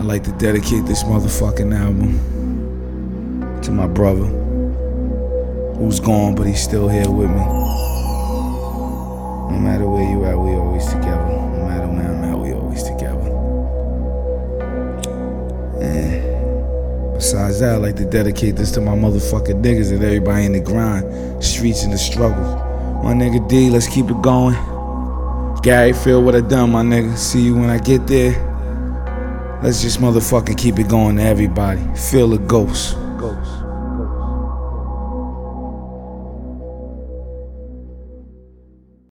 I'd like to dedicate this motherfucking album to my brother, who's gone, but he's still here with me. No matter where you at, we always together. No matter where I'm at, we always together. And besides that, I'd like to dedicate this to my motherfucking niggas and everybody in the grind, streets and the struggle. My nigga D, let's keep it going. Gary, feel what I done, my nigga. See you when I get there. Let's just motherfucking keep it going to everybody. Feel the ghost.